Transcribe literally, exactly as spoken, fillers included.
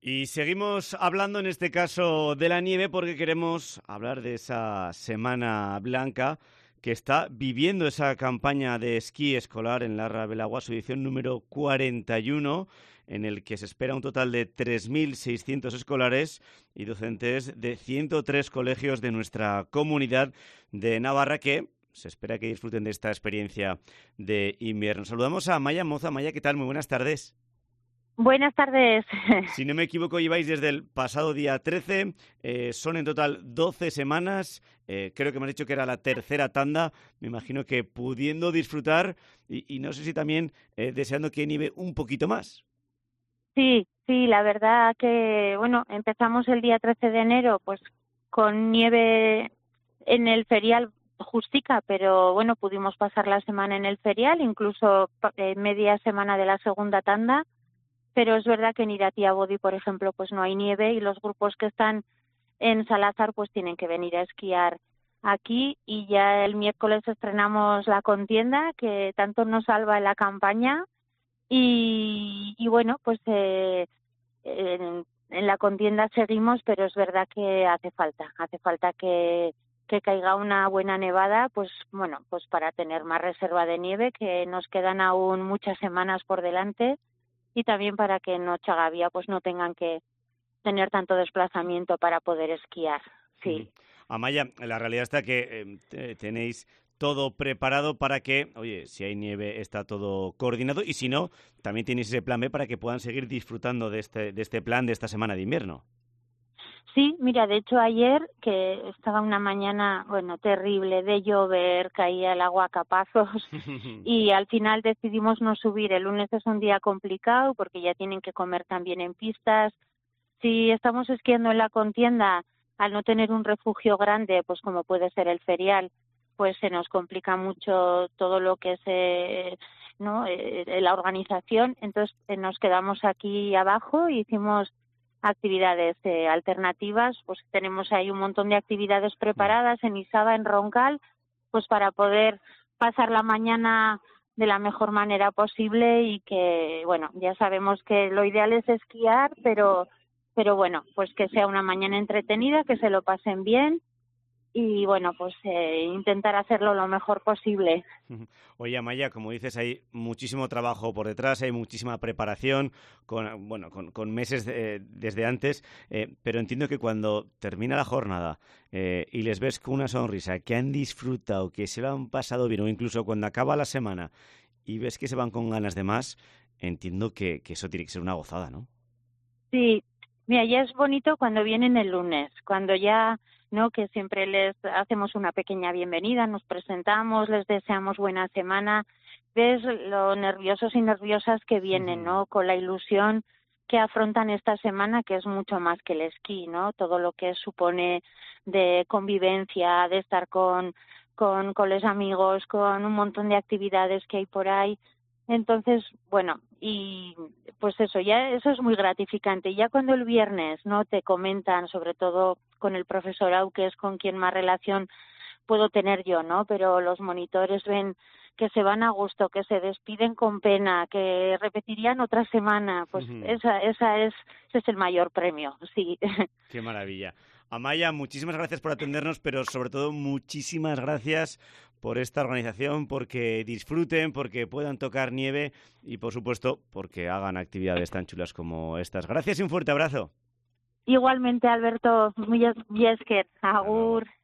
Y seguimos hablando en este caso de la nieve porque queremos hablar de esa Semana Blanca que está viviendo esa campaña de esquí escolar en Larra Belagua, su edición número cuarenta y uno, en el que se espera un total de tres mil seiscientos escolares y docentes de ciento tres colegios de nuestra comunidad de Navarra que se espera que disfruten de esta experiencia de invierno. Saludamos a Maya Moza. Maya, ¿qué tal? Muy buenas tardes. Buenas tardes. Si no me equivoco, lleváis desde el pasado día trece, eh, son en total doce semanas, eh, creo que me has dicho que era la tercera tanda, me imagino que pudiendo disfrutar y, y no sé si también eh, deseando que nieve un poquito más. Sí, sí, la verdad que, bueno, empezamos el día trece de enero pues con nieve en el ferial justica, pero bueno, pudimos pasar la semana en el ferial, incluso eh, media semana de la segunda tanda. Pero es verdad que en Iratiabodi, por ejemplo, pues no hay nieve y los grupos que están en Salazar pues tienen que venir a esquiar aquí y ya el miércoles estrenamos la contienda que tanto nos salva en la campaña y, y bueno, pues eh, en, en la contienda seguimos, pero es verdad que hace falta, hace falta que que caiga una buena nevada, pues bueno, pues para tener más reserva de nieve, que nos quedan aún muchas semanas por delante. Y también para que en Ochagavía pues no tengan que tener tanto desplazamiento para poder esquiar, Uh-huh. sí. Amaya, la realidad está que eh, tenéis todo preparado para que, oye, si hay nieve está todo coordinado y si no, también tenéis ese plan B para que puedan seguir disfrutando de este, de este plan de esta semana de invierno. Sí, mira, de hecho ayer, que estaba una mañana, bueno, terrible, de llover, caía el agua a capazos y al final decidimos no subir. El lunes es un día complicado porque ya tienen que comer también en pistas. Si estamos esquiando en la contienda, al no tener un refugio grande, pues como puede ser el ferial, pues se nos complica mucho todo lo que es eh, no eh, la organización. Entonces eh, nos quedamos aquí abajo y hicimos actividades eh, alternativas, pues tenemos ahí un montón de actividades preparadas en Isaba, en Roncal, pues para poder pasar la mañana de la mejor manera posible y que, bueno, ya sabemos que lo ideal es esquiar, pero, pero bueno, pues que sea una mañana entretenida, que se lo pasen bien y bueno, pues eh, intentar hacerlo lo mejor posible. Oye, Amaya, como dices, hay muchísimo trabajo por detrás, hay muchísima preparación, con, bueno, con, con meses de, desde antes, eh, pero entiendo que cuando termina la jornada eh, y les ves con una sonrisa, que han disfrutado, que se lo han pasado bien, o incluso cuando acaba la semana y ves que se van con ganas de más, entiendo que, que eso tiene que ser una gozada, ¿no? Sí, mira, ya es bonito cuando vienen el lunes, cuando ya, ¿no? Que siempre les hacemos una pequeña bienvenida, nos presentamos, les deseamos buena semana, ves lo nerviosos y nerviosas que vienen, ¿no? Con la ilusión que afrontan esta semana, que es mucho más que el esquí, ¿no? Todo lo que supone de convivencia, de estar con, con, con los amigos, con un montón de actividades que hay por ahí. Entonces, bueno, y pues eso, ya eso es muy gratificante. Ya cuando el viernes no te comentan, sobre todo con el profesorado, que es con quien más relación puedo tener yo, ¿no? Pero los monitores ven que se van a gusto, que se despiden con pena, que repetirían otra semana, pues esa, esa es, ese es el mayor premio, sí. Qué maravilla. Amaya, muchísimas gracias por atendernos, pero sobre todo muchísimas gracias por esta organización, porque disfruten, porque puedan tocar nieve y, por supuesto, porque hagan actividades tan chulas como estas. Gracias y un fuerte abrazo. Igualmente, Alberto, muy, muy es que, Hasta luego. agur.